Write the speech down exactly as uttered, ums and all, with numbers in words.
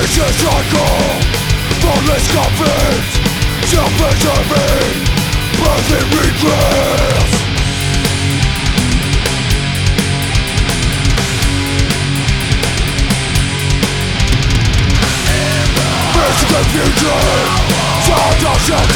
vicious cycle, thoughtless conflict, self-preserving, birthing regress. Facing confusion, sound of